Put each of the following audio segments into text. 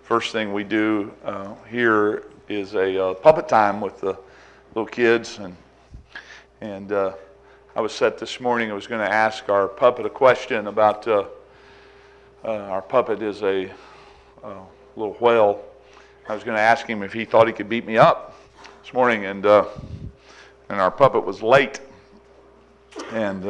First thing we do here is a puppet time with the little kids, and I was set this morning. I was going to ask our puppet a question about our puppet is a little whale. I was going to ask him if he thought he could beat me up this morning, and our puppet was late, and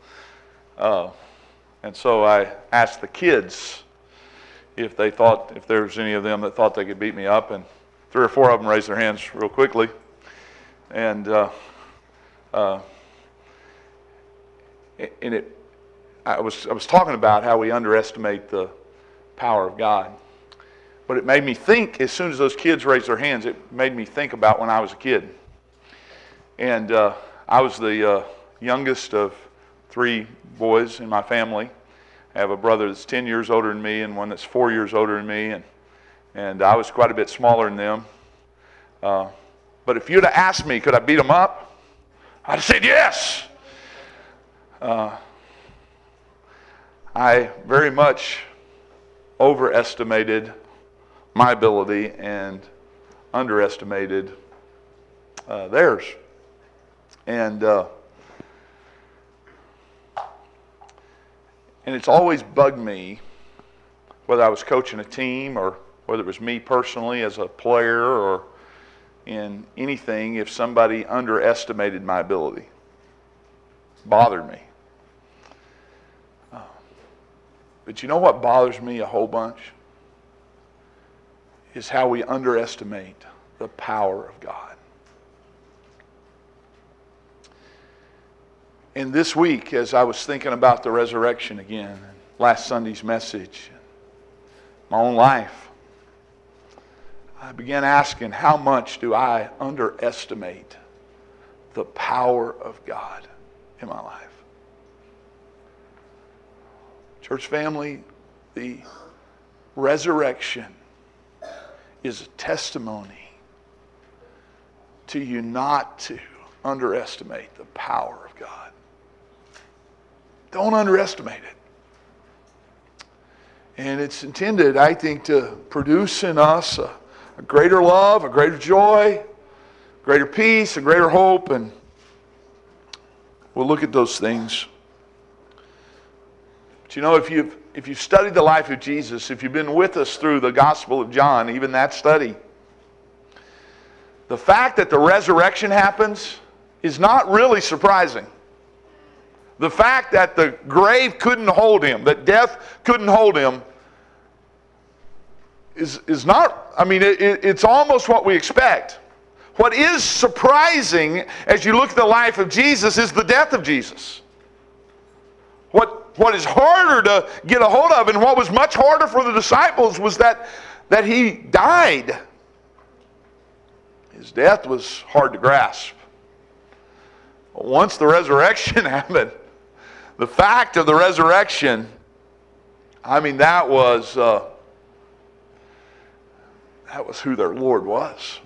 so I asked the kids if they thought, if there was any of them that thought they could beat me up, and 3 or 4 of them raised their hands real quickly, and I was talking about how we underestimate the power of God. But it made me think, as soon as those kids raised their hands, it made me think about when I was a kid. And I was the youngest of 3 boys in my family. I have a brother that's 10 years older than me and one that's 4 years older than me. And I was quite a bit smaller than them. But if you'd have asked me, could I beat them up? I'd have said yes. I very much overestimated my ability and underestimated theirs. And it's always bugged me, whether I was coaching a team or whether it was me personally as a player or in anything, if somebody underestimated my ability. It bothered me. But you know what bothers me a whole bunch? Is how we underestimate the power of God. And this week, as I was thinking about the resurrection again, last Sunday's message, my own life, I began asking, how much do I underestimate the power of God in my life? Church family, the resurrection is a testimony to you not to underestimate the power of God. Don't underestimate it. And it's intended, I think, to produce in us a greater love, a greater joy, greater peace, a greater hope, and we'll look at those things. But you know, if you've studied the life of Jesus, if you've been with us through the Gospel of John, even that study, the fact that the resurrection happens is not really surprising. The fact that the grave couldn't hold him, that death couldn't hold him, is not, I mean, it's almost what we expect. What is surprising as you look at the life of Jesus is the death of Jesus. What is harder to get a hold of, and what was much harder for the disciples, was that he died. His death was hard to grasp. But once the resurrection happened, the fact of the resurrection, I mean, that was who their Lord was.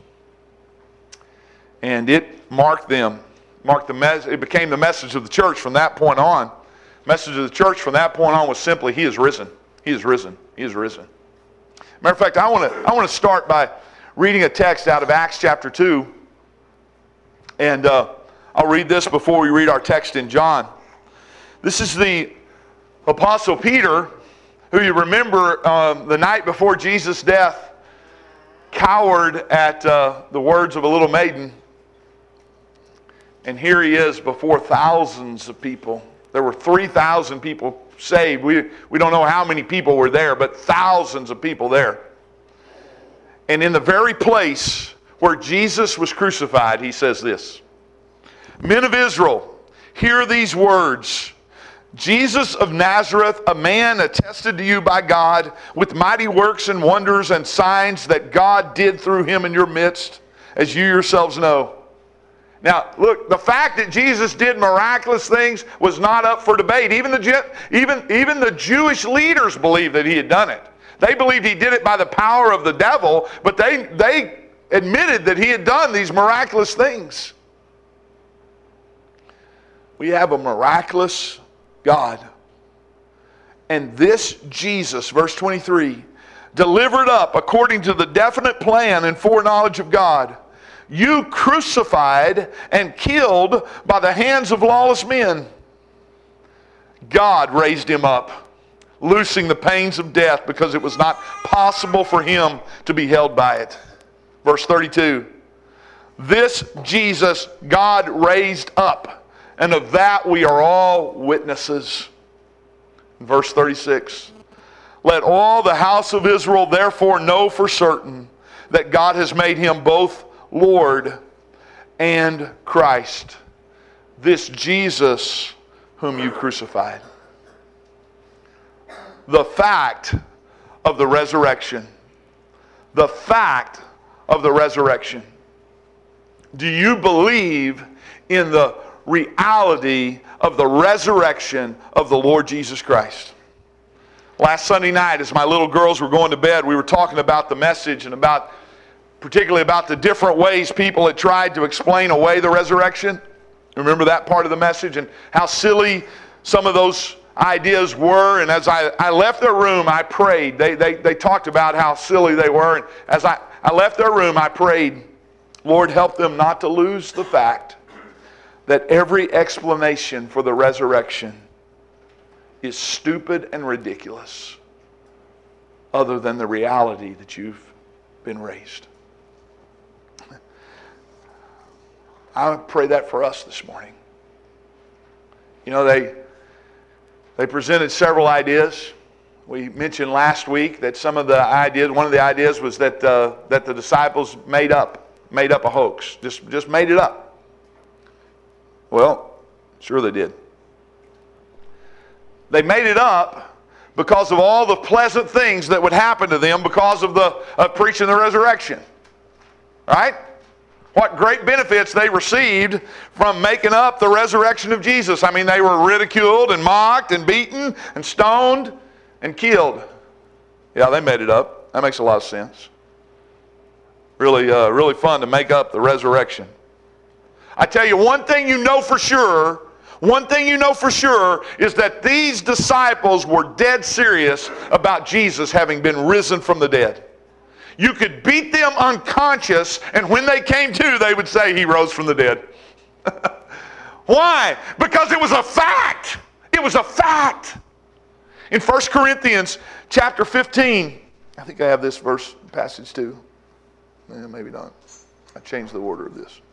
And it it became the message of the church from that point on. Message of the church from that point on was simply, He is risen. He is risen. He is risen. Matter of fact, I want to start by reading a text out of Acts chapter 2. And I'll read this before we read our text in John. This is the Apostle Peter, who you remember the night before Jesus' death, cowered at the words of a little maiden. And here he is before thousands of people. There were 3,000 people saved. We don't know how many people were there, but thousands of people there. And in the very place where Jesus was crucified, he says this: "Men of Israel, hear these words. Jesus of Nazareth, a man attested to you by God with mighty works and wonders and signs that God did through him in your midst, as you yourselves know." Now, look, the fact that Jesus did miraculous things was not up for debate. Even the Jewish leaders believed that he had done it. They believed he did it by the power of the devil, but they admitted that he had done these miraculous things. We have a miraculous God. And this Jesus, verse 23, delivered up according to the definite plan and foreknowledge of God. You crucified and killed by the hands of lawless men. God raised him up, loosing the pains of death because it was not possible for him to be held by it. Verse 32. This Jesus God raised up, and of that we are all witnesses. Verse 36. Let all the house of Israel therefore know for certain that God has made him both Lord and Christ, this Jesus whom you crucified. The fact of the resurrection. The fact of the resurrection. Do you believe in the reality of the resurrection of the Lord Jesus Christ? Last Sunday night, as my little girls were going to bed, we were talking about the message and particularly about the different ways people had tried to explain away the resurrection. Remember that part of the message and how silly some of those ideas were? And as I left their room, I prayed. They talked about how silly they were. And as I left their room, I prayed, Lord, help them not to lose the fact that every explanation for the resurrection is stupid and ridiculous other than the reality that you've been raised. I pray that for us this morning. You know, they presented several ideas. We mentioned last week that one of the ideas was that the disciples made up a hoax. Just made it up. Well, sure they did. They made it up because of all the pleasant things that would happen to them because of preaching the resurrection. Right? What great benefits they received from making up the resurrection of Jesus. I mean, they were ridiculed and mocked and beaten and stoned and killed. Yeah, they made it up. That makes a lot of sense. Really fun to make up the resurrection. I tell you, one thing you know for sure is that these disciples were dead serious about Jesus having been risen from the dead. You could beat them unconscious, and when they came to, they would say, he rose from the dead. Why? Because it was a fact. It was a fact. In 1 Corinthians chapter 15, I think I have this passage too. Maybe not. I changed the order of this.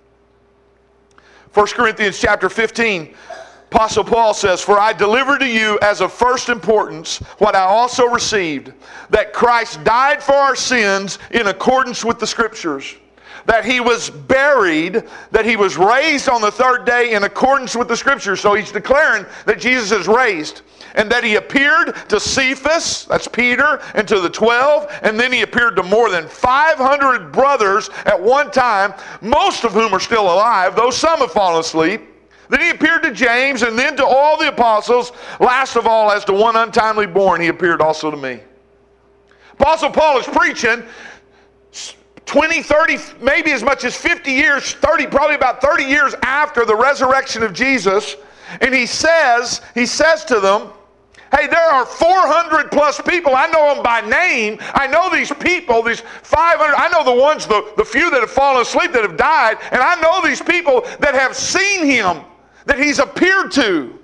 1 Corinthians chapter 15, Apostle Paul says, for I delivered to you as of first importance what I also received, that Christ died for our sins in accordance with the Scriptures, that he was buried, that he was raised on the third day in accordance with the Scriptures. So he's declaring that Jesus is raised, and that he appeared to Cephas, that's Peter, and to the 12, and then he appeared to more than 500 brothers at one time, most of whom are still alive, though some have fallen asleep. Then he appeared to James, and then to all the apostles. Last of all, as to one untimely born, he appeared also to me. Apostle Paul is preaching 20, 30, maybe as much as 50 years, probably about 30 years after the resurrection of Jesus. And he says to them, hey, there are 400 plus people. I know them by name. I know these people, these 500. I know the ones, the few that have fallen asleep, that have died. And I know these people that have seen him, that he's appeared to.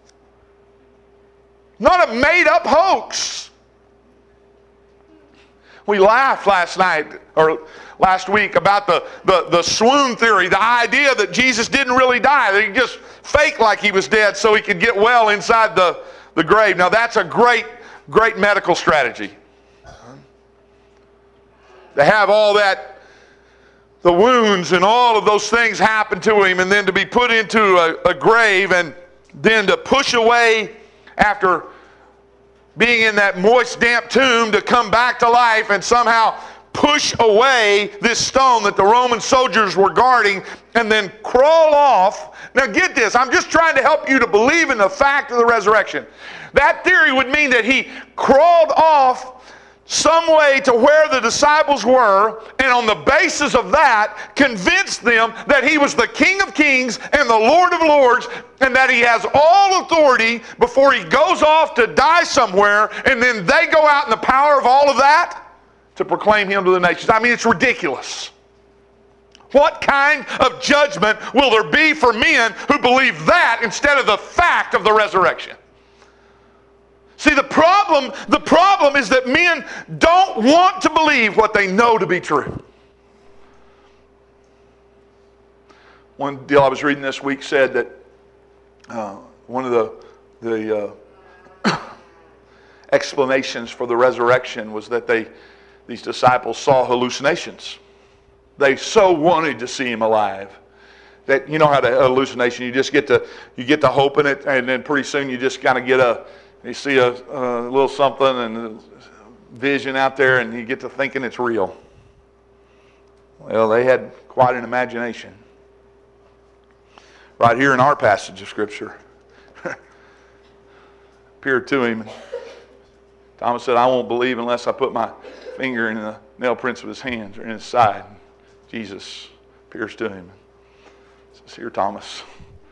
Not a made-up hoax. We laughed last week about the swoon theory, the idea that Jesus didn't really die, that he just faked like he was dead so he could get well inside the grave. Now that's a great medical strategy. To have all that, the wounds and all of those things happen to him, and then to be put into a grave, and then to push away after being in that moist, damp tomb, to come back to life and somehow push away this stone that the Roman soldiers were guarding and then crawl off. Now get this, I'm just trying to help you to believe in the fact of the resurrection. That theory would mean that he crawled off some way to where the disciples were, and on the basis of that, convince them that he was the King of Kings and the Lord of Lords, and that he has all authority before he goes off to die somewhere, and then they go out in the power of all of that to proclaim him to the nations. I mean, it's ridiculous. What kind of judgment will there be for men who believe that instead of the fact of the resurrection? See, the problem is that men don't want to believe what they know to be true. One deal I was reading this week said that one of the explanations for the resurrection was that these disciples saw hallucinations. They so wanted to see him alive that, you know how the hallucination, you get to hoping it, and then pretty soon you just kind of you see a little something and a vision out there, and you get to thinking it's real. Well, they had quite an imagination. Right here in our passage of Scripture, appeared to him. Thomas said, "I won't believe unless I put my finger in the nail prints of his hands or in his side." Jesus appears to him. Says, "Here, Thomas."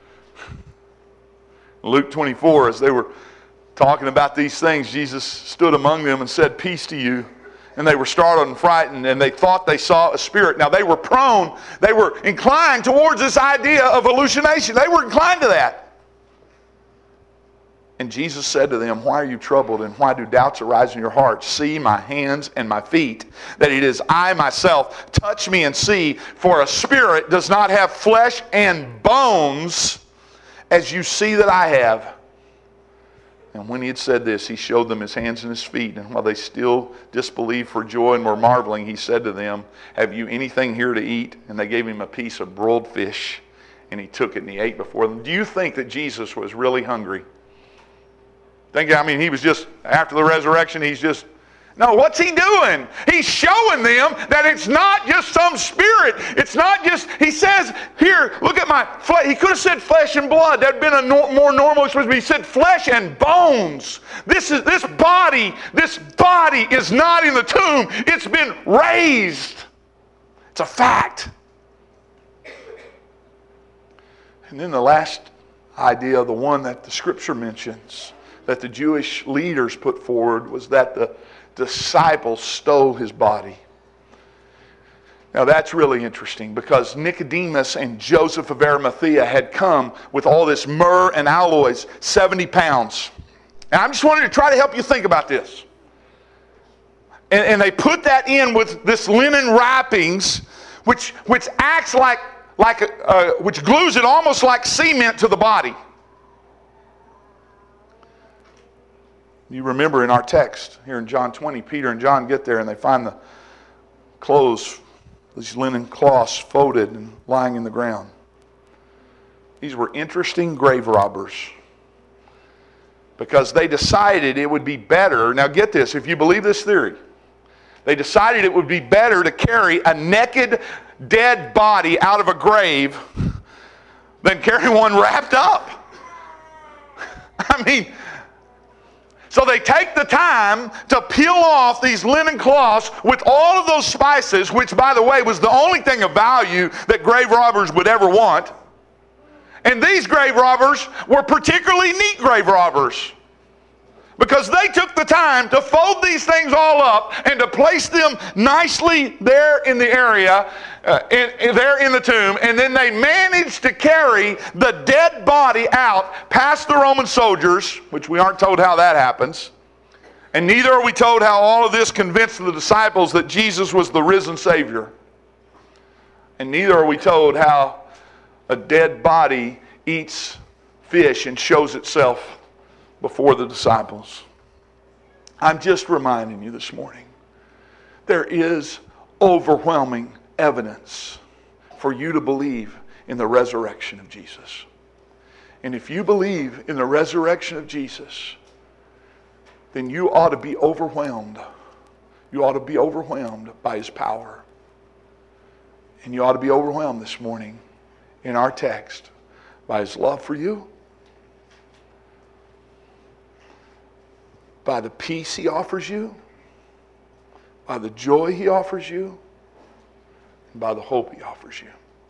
Luke 24, as they were talking about these things, Jesus stood among them and said, "Peace to you." And they were startled and frightened, and they thought they saw a spirit. Now they were inclined towards this idea of hallucination. They were inclined to that. And Jesus said to them, "Why are you troubled, and why do doubts arise in your hearts? See my hands and my feet, that it is I myself. Touch me and see, for a spirit does not have flesh and bones, as you see that I have." And when he had said this, he showed them his hands and his feet. And while they still disbelieved for joy and were marveling, he said to them, "Have you anything here to eat?" And they gave him a piece of broiled fish, and he took it and he ate before them. Do you think that Jesus was really hungry? He was just, after the resurrection, no, what's he doing? He's showing them that it's not just some spirit. It's not just, he says, "Here, look at my flesh." He could have said flesh and blood. That would have been a more normal expression. He said flesh and bones. This body is not in the tomb. It's been raised. It's a fact. And then the last idea, the one that the Scripture mentions, that the Jewish leaders put forward, was that the disciples stole his body. Now that's really interesting, because Nicodemus and Joseph of Arimathea had come with all this myrrh and aloes, 70 pounds. And I just wanted to try to help you think about this. And they put that in with this linen wrappings, which acts which glues it almost like cement to the body. You remember in our text here in John 20, Peter and John get there and they find the clothes, these linen cloths folded and lying in the ground. These were interesting grave robbers, because they decided it would be better, now get this, if you believe this theory, they decided it would be better to carry a naked, dead body out of a grave than carry one wrapped up. So they take the time to peel off these linen cloths with all of those spices, which, by the way, was the only thing of value that grave robbers would ever want. And these grave robbers were particularly neat grave robbers, because they took the time to fold these things all up and to place them nicely there in the area, there in the tomb, and then they managed to carry the dead body out past the Roman soldiers, which we aren't told how that happens, and neither are we told how all of this convinced the disciples that Jesus was the risen Savior, and neither are we told how a dead body eats fish and shows itself before the disciples. I'm just reminding you this morning, there is overwhelming evidence for you to believe in the resurrection of Jesus. And if you believe in the resurrection of Jesus, then you ought to be overwhelmed. You ought to be overwhelmed by his power. And you ought to be overwhelmed this morning in our text by his love for you, by the peace he offers you, by the joy He offers you and by the hope He offers you.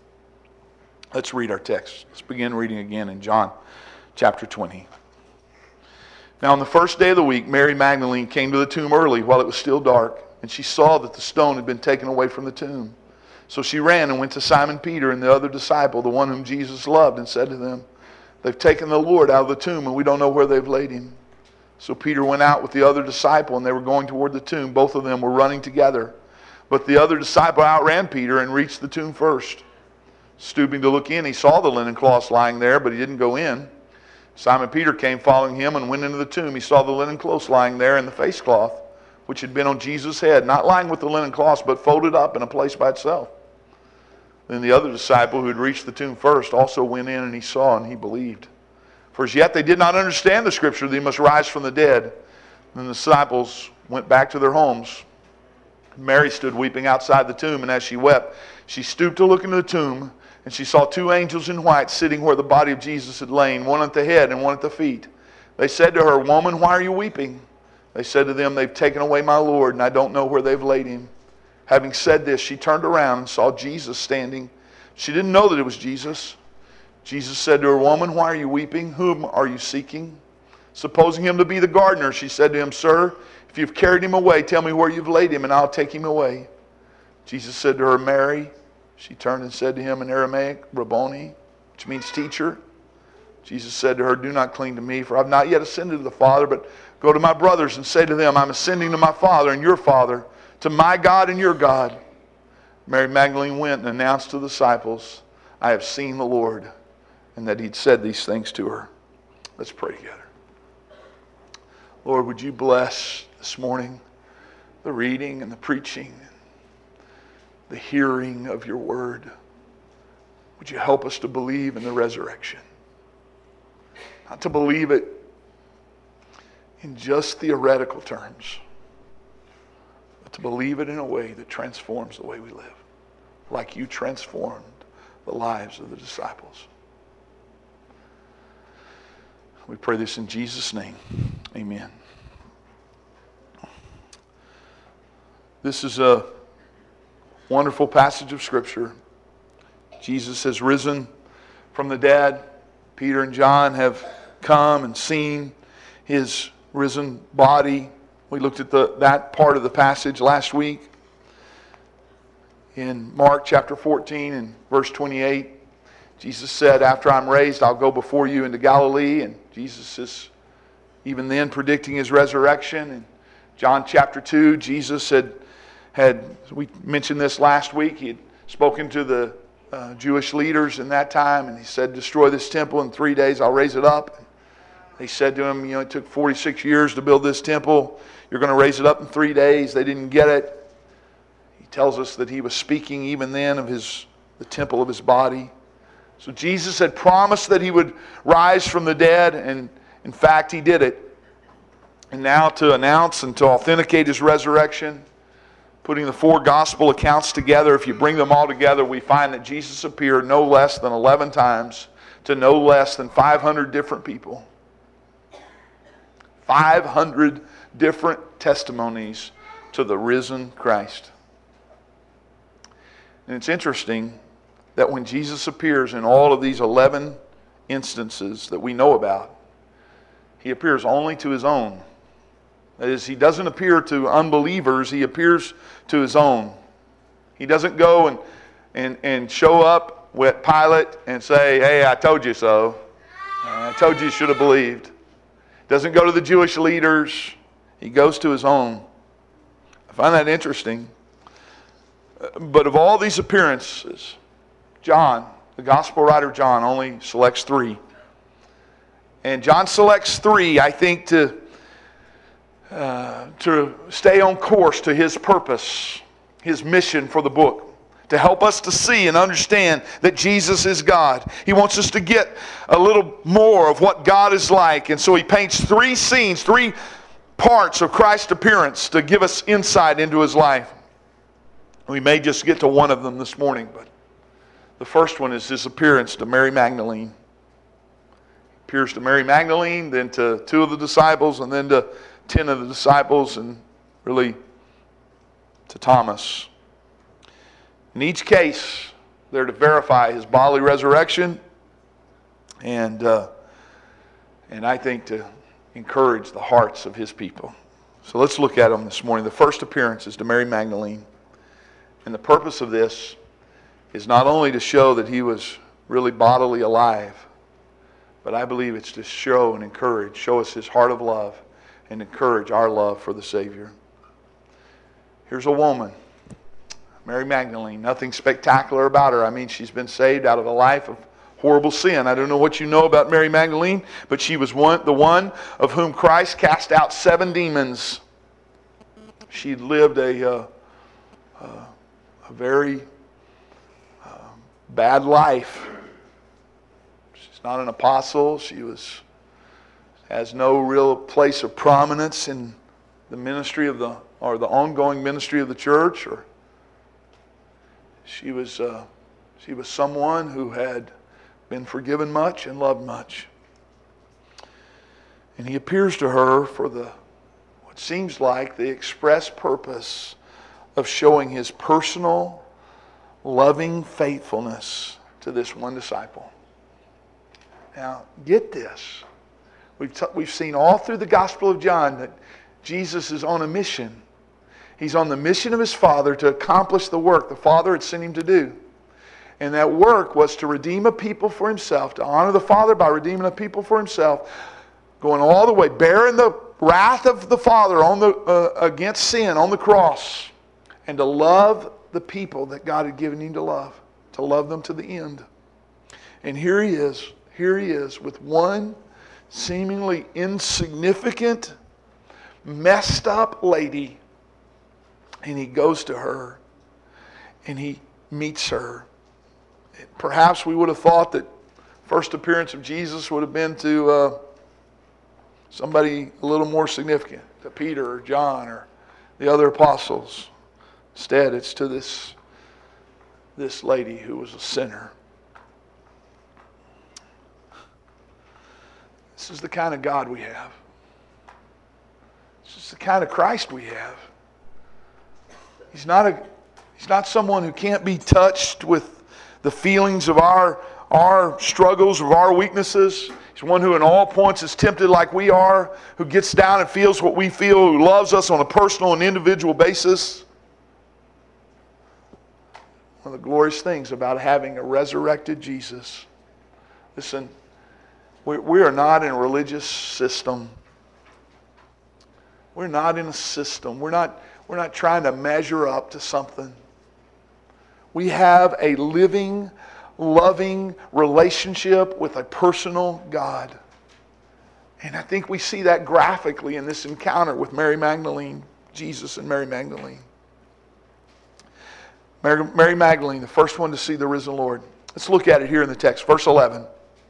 Let's read our text. Let's begin reading again in John chapter 20. Now on the first day of the week, Mary Magdalene came to the tomb early while it was still dark, and she saw that the stone had been taken away from the tomb. So she ran and went to Simon Peter and the other disciple, the one whom Jesus loved, and said to them, "They've taken the Lord out of the tomb, and we don't know where they've laid Him." So Peter went out with the other disciple, and they were going toward the tomb. Both of them were running together. But the other disciple outran Peter and reached the tomb first. Stooping to look in, he saw the linen cloths lying there, but he didn't go in. Simon Peter came following him and went into the tomb. He saw the linen cloths lying there and the face cloth, which had been on Jesus' head, not lying with the linen cloths, but folded up in a place by itself. Then the other disciple who had reached the tomb first also went in, and he saw and he believed. For as yet they did not understand the scripture that He must rise from the dead. Then the disciples went back to their homes. Mary stood weeping outside the tomb, and as she wept, she stooped to look into the tomb, and she saw two angels in white sitting where the body of Jesus had lain, one at the head and one at the feet. They said to her, "Woman, why are you weeping?" They said to them, "They've taken away my Lord, and I don't know where they've laid Him." Having said this, she turned around and saw Jesus standing. She didn't know that it was Jesus. Jesus said to her, "Woman, why are you weeping? Whom are you seeking?" Supposing him to be the gardener, she said to him, "Sir, if you've carried Him away, tell me where you've laid Him, and I'll take Him away." Jesus said to her, "Mary." She turned and said to Him in Aramaic, "Rabboni," which means teacher. Jesus said to her, "Do not cling to me, for I've not yet ascended to the Father, but go to my brothers and say to them, I'm ascending to my Father and your Father, to my God and your God." Mary Magdalene went and announced to the disciples, "I have seen the Lord," and that He'd said these things to her. Let's pray together. Lord, would you bless this morning the reading and the preaching, the hearing of your word. Would you help us to believe in the resurrection? Not to believe it in just theoretical terms, but to believe it in a way that transforms the way we live, like you transformed the lives of the disciples. We pray this in Jesus' name. Amen. This is a wonderful passage of Scripture. Jesus has risen from the dead. Peter and John have come and seen His risen body. We looked at that part of the passage last week. In Mark chapter 14 and verse 28, Jesus said, "After I'm raised, I'll go before you into Galilee." And Jesus is even then predicting His resurrection. In John chapter 2, Jesus we mentioned this last week, He had spoken to the Jewish leaders in that time, and He said, "Destroy this temple, in 3 days I'll raise it up." And they said to Him, "It took 46 years to build this temple. You're going to raise it up in 3 days." They didn't get it. He tells us that He was speaking even then of the temple of His body. So Jesus had promised that He would rise from the dead, and in fact He did it. And now to announce and to authenticate His resurrection, putting the four gospel accounts together, if you bring them all together, we find that Jesus appeared no less than 11 times to no less than 500 different people. 500 different testimonies to the risen Christ. And it's interesting that when Jesus appears in all of these 11 instances that we know about, He appears only to His own. That is, He doesn't appear to unbelievers, He appears to His own. He doesn't go and show up with Pilate and say, "Hey, I told you so. I told you should have believed." Doesn't go to the Jewish leaders. He goes to His own. I find that interesting. But of all these appearances, John, the gospel writer John, only selects 3. And John selects 3, I think, to stay on course to his purpose, his mission for the book, to help us to see and understand that Jesus is God. He wants us to get a little more of what God is like. And so He paints 3 scenes, 3 parts of Christ's appearance to give us insight into His life. We may just get to one of them this morning, but the first one is His appearance to Mary Magdalene. He appears to Mary Magdalene, then to 2 of the disciples, and then to 10 of the disciples, and really to Thomas. In each case, they're to verify his bodily resurrection and I think to encourage the hearts of his people. So let's look at them this morning. The first appearance is to Mary Magdalene. And the purpose of this is not only to show that he was really bodily alive, but I believe it's to show and encourage, show us his heart of love and encourage our love for the Savior. Here's a woman, Mary Magdalene. Nothing spectacular about her. I mean, she's been saved out of a life of horrible sin. I don't know what you know about Mary Magdalene, but she was the one of whom Christ cast out 7 demons. She lived a very bad life. She's not an apostle. She has no real place of prominence in the ministry of the ongoing ministry of the church. Or she was someone who had been forgiven much and loved much. And he appears to her for what seems like the express purpose of showing his personal, loving faithfulness to this one disciple. Now, get this. We've seen all through the Gospel of John that Jesus is on a mission. He's on the mission of his Father to accomplish the work the Father had sent him to do. And that work was to redeem a people for himself, to honor the Father by redeeming a people for himself, going all the way, bearing the wrath of the Father against sin on the cross, and to love the people that God had given him to love them to the end. And here he is with one seemingly insignificant, messed up lady, and he goes to her and he meets her. Perhaps we would have thought that first appearance of Jesus would have been to somebody a little more significant, to Peter or John or the other apostles. Instead, it's to this lady who was a sinner. This is the kind of God we have. This is the kind of Christ we have. He's not someone who can't be touched with the feelings of our struggles, of our weaknesses. He's one who in all points is tempted like we are, who gets down and feels what we feel, who loves us on a personal and individual basis. One of the glorious things about having a resurrected Jesus. Listen, we are not in a religious system. We're not in a system. We're not trying to measure up to something. We have a living, loving relationship with a personal God. And I think we see that graphically in this encounter with Mary Magdalene, Jesus and Mary Magdalene. Mary Magdalene, the first one to see the risen Lord. Let's look at it here in the text, verse 11.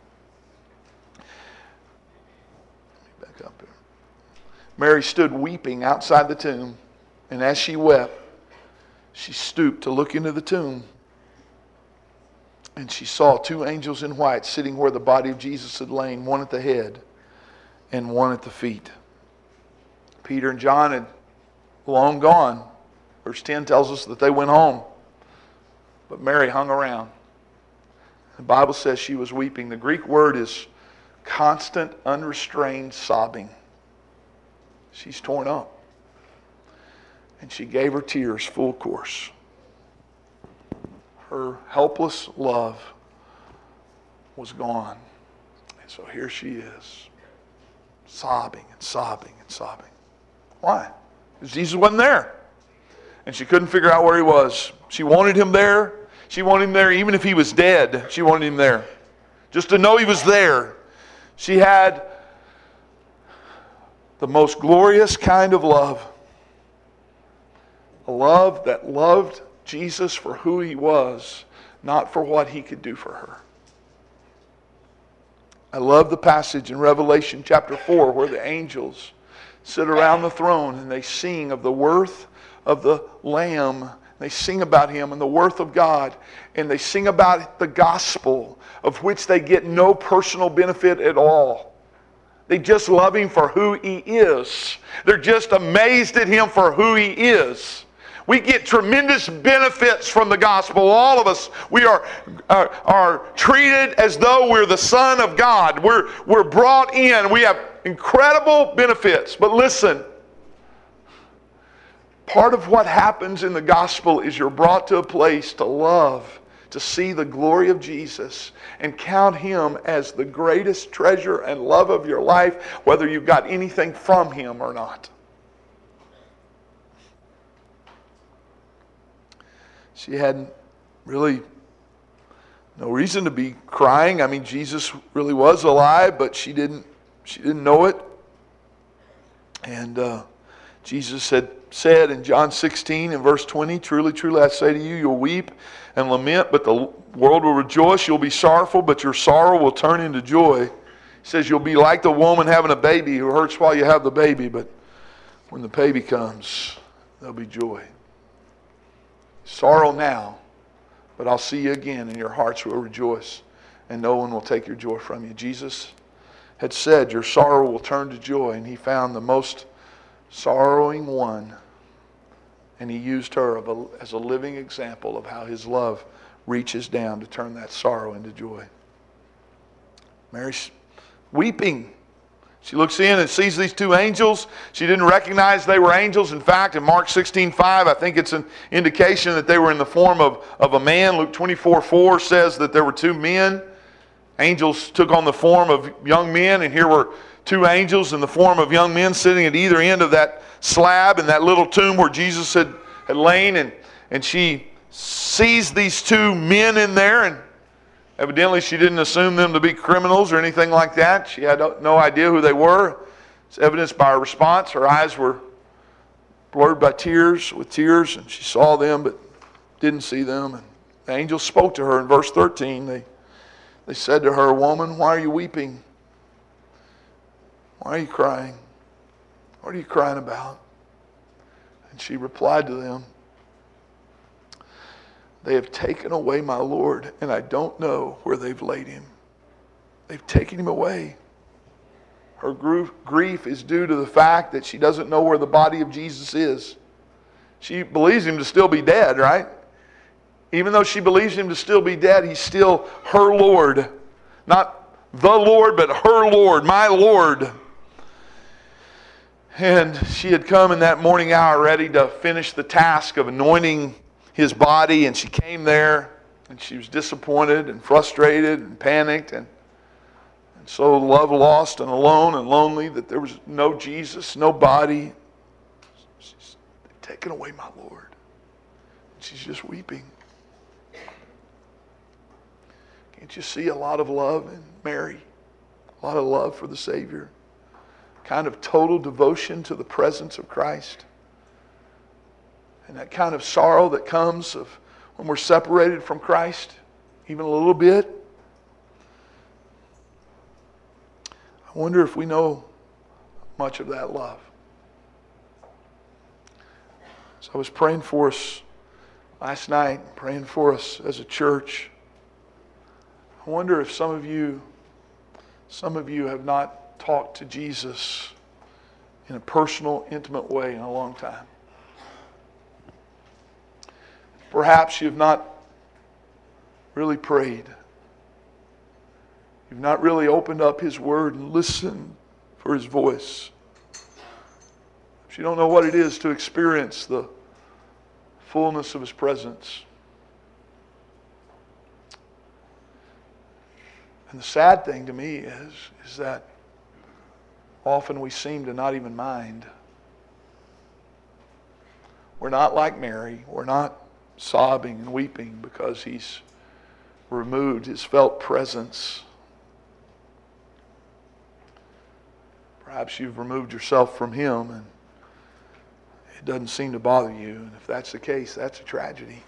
Back up here. Mary stood weeping outside the tomb, and as she wept, she stooped to look into the tomb, and she saw 2 angels in white sitting where the body of Jesus had lain, one at the head and one at the feet. Peter and John had long gone. Verse 10 tells us that they went home, but Mary hung around. The Bible says she was weeping. The Greek word is constant, unrestrained sobbing. She's torn up. And she gave her tears full course. Her helpless love was gone. And so here she is, sobbing and sobbing and sobbing. Why? Because Jesus wasn't there. And she couldn't figure out where he was. She wanted him there. She wanted him there even if he was dead. She wanted him there. Just to know he was there. She had the most glorious kind of love. A love that loved Jesus for who he was, not for what he could do for her. I love the passage in Revelation chapter 4 where the angels sit around the throne and they sing of the worth of the Lamb. They sing about him and the worth of God. And they sing about the gospel of which they get no personal benefit at all. They just love him for who he is. They're just amazed at him for who he is. We get tremendous benefits from the gospel. All of us, we are treated as though we're the Son of God. We're brought in. We have incredible benefits. But listen, part of what happens in the gospel is you're brought to a place to love, to see the glory of Jesus and count Him as the greatest treasure and love of your life, whether you've got anything from Him or not. She had really no reason to be crying. I mean, Jesus really was alive, but she didn't know it. And Jesus had said in John 16 and verse 20, "Truly, truly, I say to you, you'll weep and lament, but the world will rejoice. You'll be sorrowful, but your sorrow will turn into joy." He says you'll be like the woman having a baby who hurts while you have the baby, but when the baby comes, there'll be joy. Sorrow now, but I'll see you again, and your hearts will rejoice, and no one will take your joy from you. Jesus had said your sorrow will turn to joy, and He found the most sorrowing one, and He used her as a living example of how His love reaches down to turn that sorrow into joy. Mary's weeping. She looks in and sees these two angels. She didn't recognize they were angels. In fact, in Mark 16:5, I think it's an indication that they were in the form of a man. Luke 24:4 says that there were two men. Angels took on the form of young men, and here were two angels in the form of young men sitting at either end of that slab in that little tomb where Jesus had lain. And she sees these two men in there, and evidently she didn't assume them to be criminals or anything like that. She had no idea who they were. It's evidenced by her response. Her eyes were blurred by tears, and she saw them but didn't see them. And the angels spoke to her in verse 13. They said to her, "Woman, why are you weeping? Why are you crying? What are you crying about?" And she replied to them, "They have taken away my Lord, and I don't know where they've laid Him." They've taken Him away. Her grief is due to the fact that she doesn't know where the body of Jesus is. She believes Him to still be dead, right? Even though she believes Him to still be dead, He's still her Lord. Not the Lord, but her Lord, my Lord. And she had come in that morning hour ready to finish the task of anointing His body, and she came there, and she was disappointed and frustrated and panicked and so love lost and alone and lonely that there was no Jesus, no body. She's taken away my Lord. She's just weeping. Can't you see a lot of love in Mary? A lot of love for the Savior. Kind of total devotion to the presence of Christ. And that kind of sorrow that comes when we're separated from Christ, even a little bit. I wonder if we know much of that love. So I was praying for us last night, praying for us as a church. I wonder if some of you have not talked to Jesus in a personal, intimate way in a long time. Perhaps you've not really prayed. You've not really opened up His Word and listened for His voice. If you don't know what it is to experience the fullness of His presence. And the sad thing to me is that often we seem to not even mind. We're not like Mary. We're not sobbing and weeping because He's removed His felt presence. Perhaps you've removed yourself from Him and it doesn't seem to bother you. And if that's the case, that's a tragedy.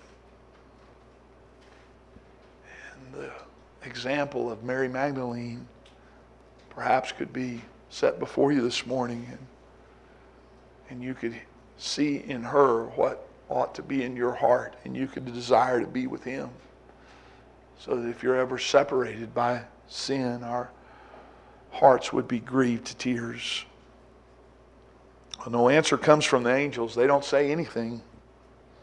And the example of Mary Magdalene perhaps could be set before you this morning, and you could see in her what ought to be in your heart, and you could desire to be with Him, so that if you're ever separated by sin, our hearts would be grieved to tears. Well, no answer comes from the angels. They don't say anything.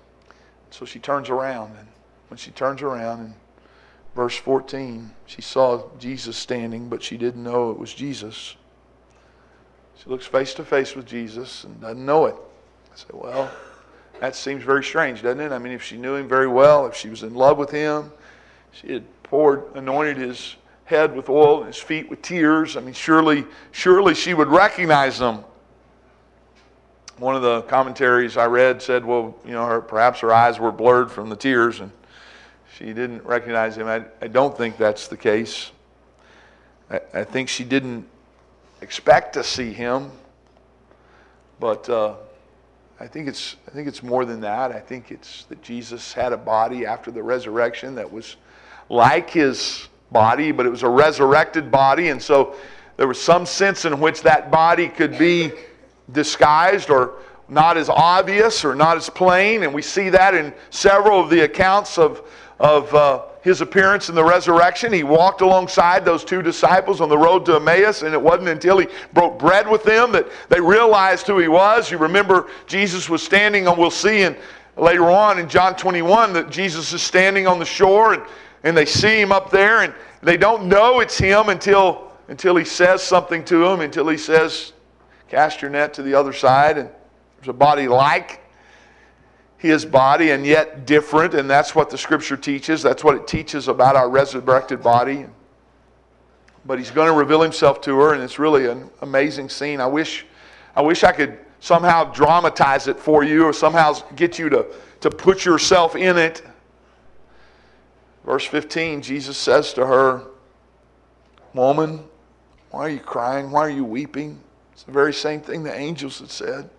So she turns around, and when she turns around in verse 14, she saw Jesus standing, but she didn't know it was Jesus. She looks face to face with Jesus and doesn't know it. I said, well, that seems very strange, doesn't it? I mean, if she knew him very well, if she was in love with him, she had anointed his head with oil and his feet with tears. I mean, surely she would recognize them. One of the commentaries I read said, well, perhaps her eyes were blurred from the tears and she didn't recognize him. I don't think that's the case. I think she didn't expect to see him, but I think it's more than that. I think it's that Jesus had a body after the resurrection that was like his body, but it was a resurrected body, and so there was some sense in which that body could be disguised or not as obvious or not as plain, and we see that in several of the accounts of his appearance in the resurrection. He walked alongside those two disciples on the road to Emmaus, and it wasn't until he broke bread with them that they realized who he was. You remember Jesus was standing on, we'll see later on in John 21 that Jesus is standing on the shore, and they see him up there, and they don't know it's him until he says something to them, until he says, cast your net to the other side, and there's a body like his body and yet different, and that's what the Scripture teaches. That's what it teaches about our resurrected body. But he's going to reveal himself to her, and it's really an amazing scene. I wish I could somehow dramatize it for you or somehow get you to put yourself in it. Verse 15, Jesus says to her, woman, why are you crying? Why are you weeping? It's the very same thing the angels had said.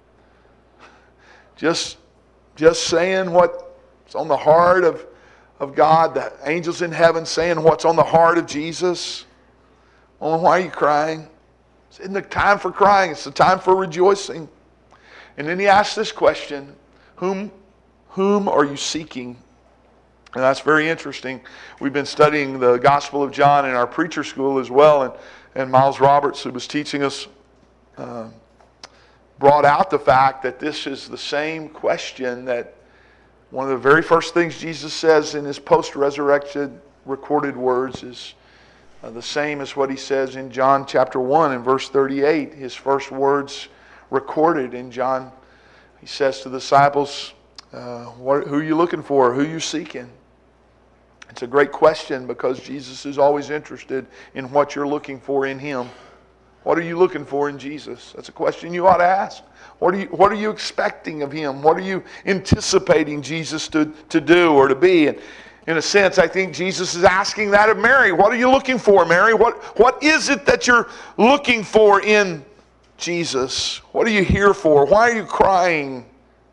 Just saying what's on the heart of God, the angels in heaven saying what's on the heart of Jesus. Oh, why are you crying? It's isn't the time for crying, it's the time for rejoicing. And then he asks this question, whom are you seeking? And that's very interesting. We've been studying the Gospel of John in our preacher school as well, and Miles Roberts, who was teaching us, brought out the fact that this is the same question that one of the very first things Jesus says in his post-resurrected recorded words is the same as what he says in John chapter 1 and verse 38. His first words recorded in John, he says to the disciples, who are you looking for? Who are you seeking? It's a great question because Jesus is always interested in what you're looking for in him. What are you looking for in Jesus? That's a question you ought to ask. What are you expecting of him? What are you anticipating Jesus to do or to be? And in a sense, I think Jesus is asking that of Mary. What are you looking for, Mary? What is it that you're looking for in Jesus? What are you here for? Why are you crying?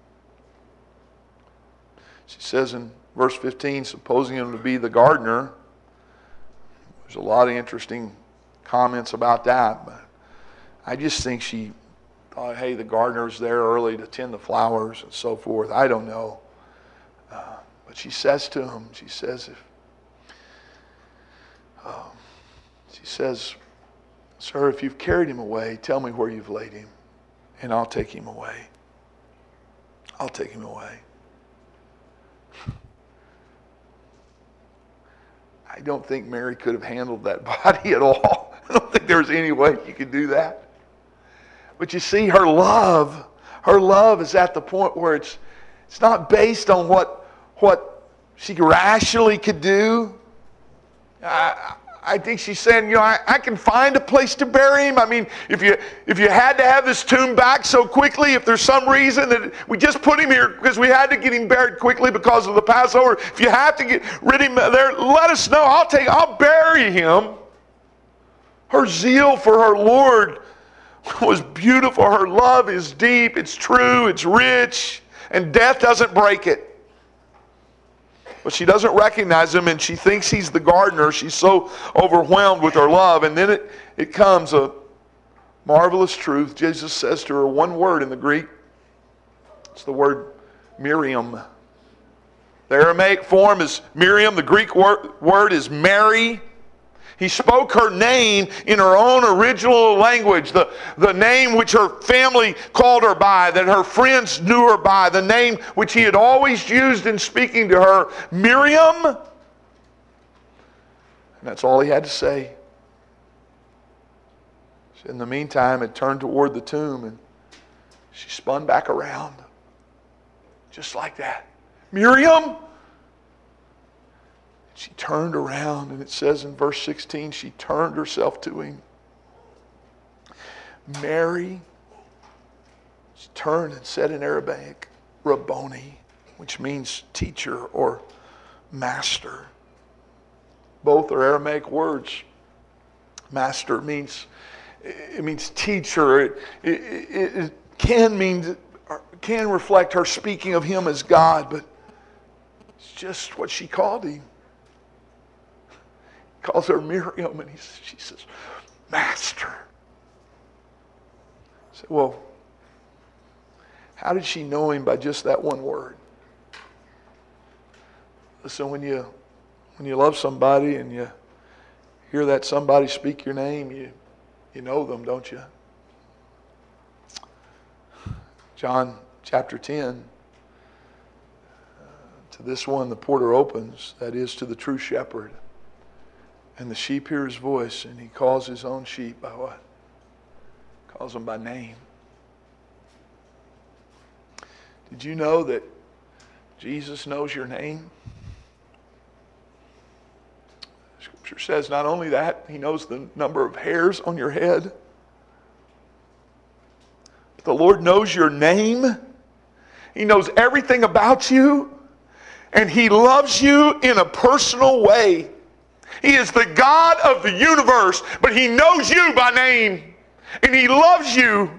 She says in verse 15, supposing him to be the gardener. There's a lot of interesting comments about that, but I just think she thought, hey, the gardener's there early to tend the flowers and so forth. I don't know. But she says to him, she says, sir, if you've carried him away, tell me where you've laid him, and I'll take him away. I'll take him away. I don't think Mary could have handled that body at all. I don't think there was any way you could do that. But you see, her love is at the point where it's not based on what she rationally could do. I think she's saying, I can find a place to bury him. I mean, if you had to have this tomb back so quickly, if there's some reason that we just put him here because we had to get him buried quickly because of the Passover, if you have to get rid of him there, let us know. I'll bury him. Her zeal for her Lord was beautiful. Her love is deep, it's true, it's rich, and death doesn't break it. But she doesn't recognize him, and she thinks he's the gardener. She's so overwhelmed with her love. And then it comes a marvelous truth. Jesus says to her one word in the Greek. It's the word Miriam. The Aramaic form is Miriam. The Greek word is Mary. He spoke her name in her own original language, the name which her family called her by, that her friends knew her by, the name which he had always used in speaking to her, Miriam. And that's all he had to say. In the meantime, it turned toward the tomb, and she spun back around. Just like that. Miriam! She turned around, and it says in verse 16, she turned herself to him. Mary, she turned and said in Aramaic, Rabboni, which means teacher or master. Both are Aramaic words. Master means teacher. It can reflect her speaking of him as God, but it's just what she called him. He calls her Miriam, and she says, Master. I said, well, how did she know him by just that one word? Listen, when you love somebody and you hear that somebody speak your name, you know them, don't you? John chapter 10, to this one the porter opens, that is to the true shepherd. And the sheep hear his voice, and he calls his own sheep by what? Calls them by name. Did you know that Jesus knows your name? Scripture says not only that, he knows the number of hairs on your head. But the Lord knows your name. He knows everything about you. And he loves you in a personal way. He is the God of the universe, but he knows you by name. And he loves you.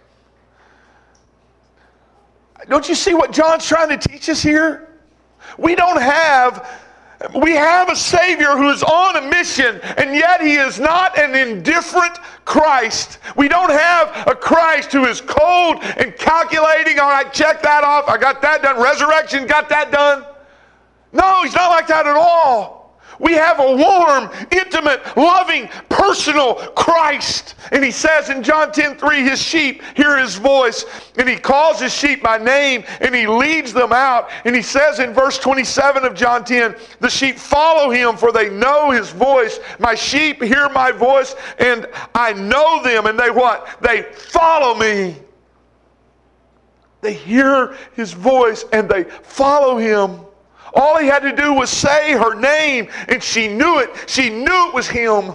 Don't you see what John's trying to teach us here? We have a Savior who is on a mission, and yet he is not an indifferent Christ. We don't have a Christ who is cold and calculating. All right, check that off. I got that done. Resurrection, got that done. No, he's not like that at all. We have a warm, intimate, loving, personal Christ. And he says in John 10:3, his sheep hear his voice. And he calls his sheep by name and he leads them out. And he says in verse 27 of John 10, the sheep follow him for they know his voice. My sheep hear my voice and I know them. And they what? They follow me. They hear his voice and they follow him. All he had to do was say her name, and she knew it. She knew it was him.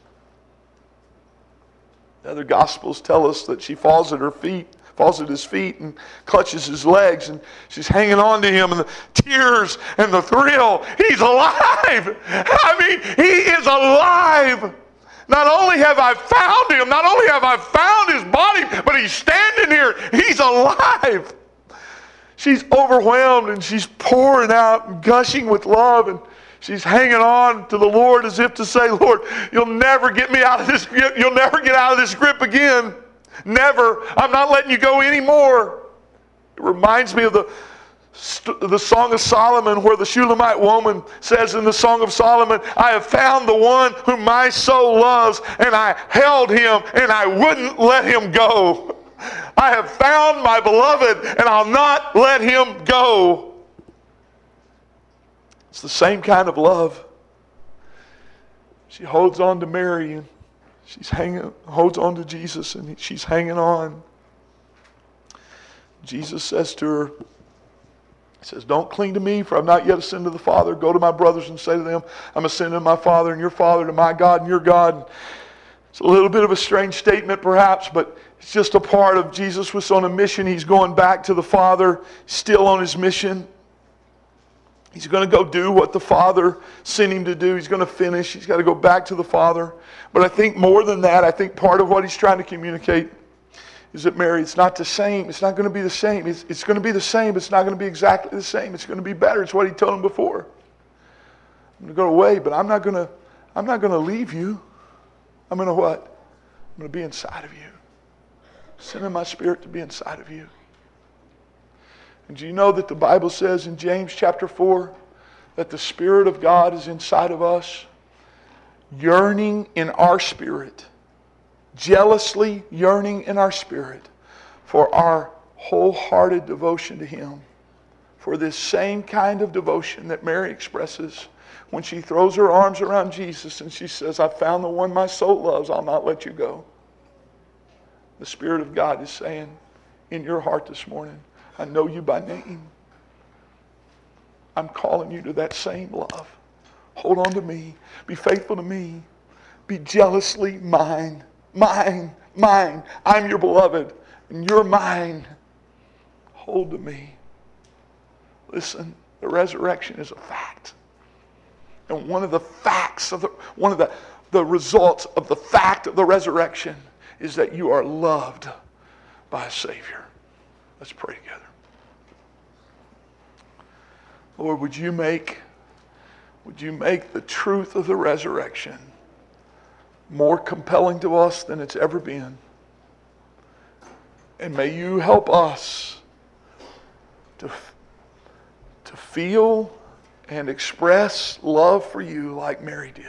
The other Gospels tell us that she falls at his feet, and clutches his legs, and she's hanging on to him, and the tears and the thrill. He's alive! I mean, he is alive! Not only have I found him, not only have I found his body, but he's standing here. He's alive! She's overwhelmed and she's pouring out and gushing with love, and she's hanging on to the Lord as if to say, Lord, you'll never get me out of this grip. You'll never get out of this grip again. Never. I'm not letting you go anymore. It reminds me of the Song of Solomon, where the Shulamite woman says in the Song of Solomon, I have found the one whom my soul loves, and I held him and I wouldn't let him go. I have found my beloved, and I'll not let him go. It's the same kind of love. She holds on to Mary, and holds on to Jesus, and she's hanging on. Jesus says to her, he says, don't cling to me, for I've not yet ascended to the Father. Go to my brothers and say to them, I'm ascending to my Father and your Father, to my God and your God. It's a little bit of a strange statement perhaps, but it's just a part of Jesus was on a mission. He's going back to the Father, still on his mission. He's going to go do what the Father sent him to do. He's going to finish. He's got to go back to the Father. But I think more than that, I think part of what he's trying to communicate is that Mary, it's not the same. It's not going to be the same. It's going to be the same, but it's not going to be exactly the same. It's going to be better. It's what he told him before. I'm going to go away, but I'm not going to leave you. I'm going to what? I'm going to be inside of you. Sending my Spirit to be inside of you. And do you know that the Bible says in James chapter 4 that the Spirit of God is inside of us? yearning in our spirit, jealously yearning in our spirit for our wholehearted devotion to Him. For this same kind of devotion that Mary expresses when she throws her arms around Jesus and she says, "I found the one my soul loves, I'll not let you go." The Spirit of God is saying in your heart this morning, I know you by name. I'm calling you to that same love. Hold on to me. Be faithful to me. Be jealously mine. Mine. Mine. I'm your beloved and you're mine. Hold to me. Listen, the resurrection is a fact. And one of the facts of the results of the fact of the resurrection is that you are loved by a Savior. Let's pray together. Lord, would you make the truth of the resurrection more compelling to us than it's ever been. And may you help us to feel and express love for you like Mary did.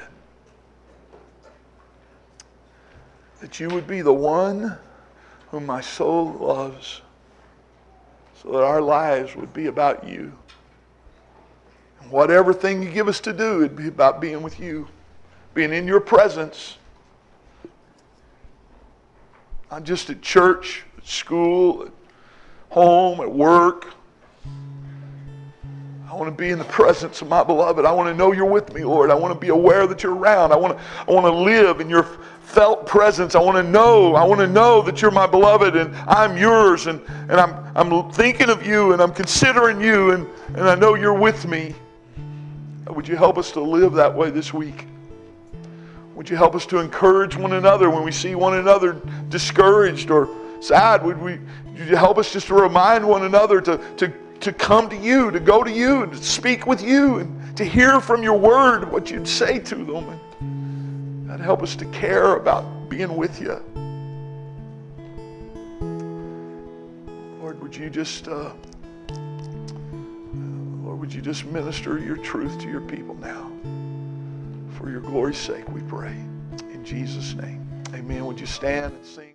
That you would be the one whom my soul loves, so that our lives would be about you. And whatever thing you give us to do, it'd be about being with you, being in your presence. Not just at church, at school, at home, at work. I want to be in the presence of my beloved. I want to know you're with me, Lord. I want to be aware that you're around. I want to live in your felt presence. I want to know that you're my beloved and I'm yours, and I'm thinking of you and I'm considering you, and I know you're with me. Would you help us to live that way this week? Would you help us to encourage one another when we see one another discouraged or sad? Would you help us just to remind one another to come to you, to go to you, and to speak with you, and to hear from your word what you'd say to them. And that'd help us to care about being with you. Lord, would you just minister your truth to your people now? For your glory's sake, we pray. In Jesus' name, amen. Would you stand and sing?